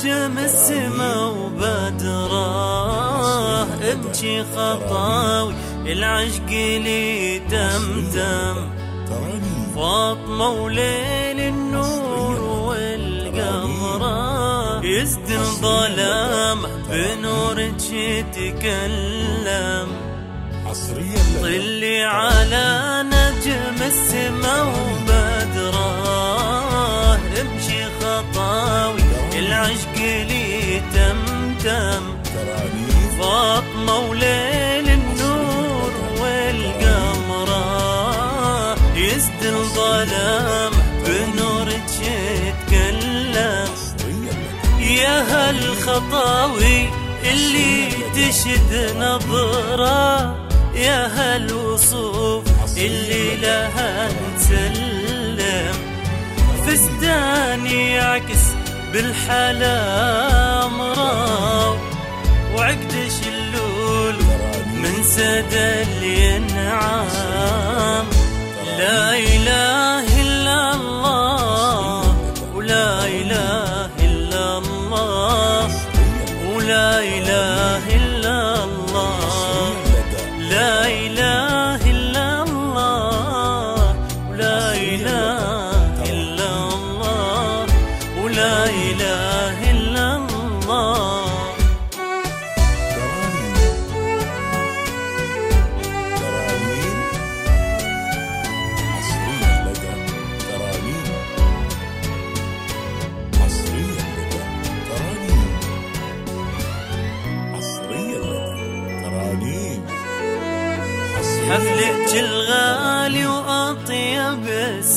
نجم السما وبدره ابكي خطاوي العشق لي تمتم فاطمة وليل النور والقمرة يزدن ظلامه بنورك يتكلم طلي على نجم السما وبدره امشي خطاوي العشق لي تمتم فاطمة وليل النور والقمرة يزدن الظلام بنورك يتكلم يا هالخطاوي اللي تشد نظرة يا هالوصوف اللي لها نسلم فستاني يعكس بالحلا مراو وعقد شلول من سدى الينعام لا إله إلا الله ولا إله إلا الله ولا إله إلا الله لا إله إلا الله ولا إله إلا الله ولا إله إلا الله حفلك الغالي وأطيب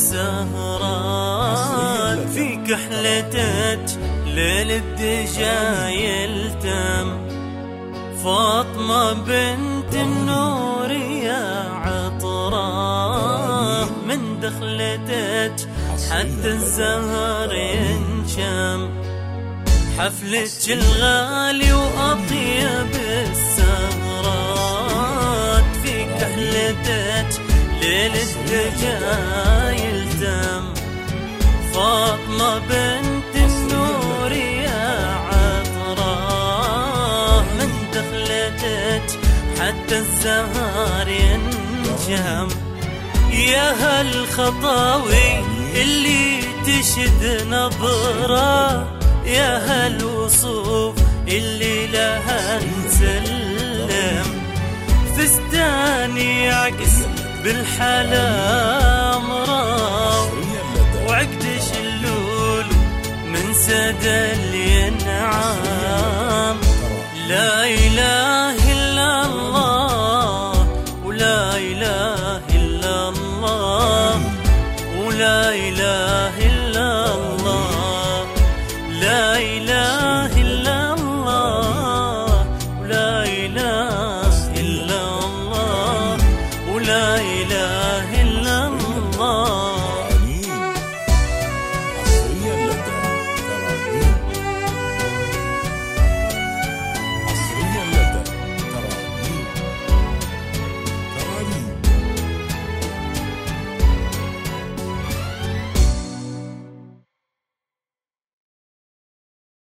السهرات في كحلتك ليل الدجا يلتم فاطمة بنت النور يا عطرة من دخلتك حتى الزهر ينشم حفلك الغالي وأطيب السهرات في كحلتك ليل الدجا يلتم فاطمة بنت النور يا عطرة من دخلتك حتى الزهر ينشم يا هالخطاوي اللي تشد نظرة يا هالوصوف اللي لها نسلم فستاني يعكس بالحلا مراو وعقد شلول من سدى الينعام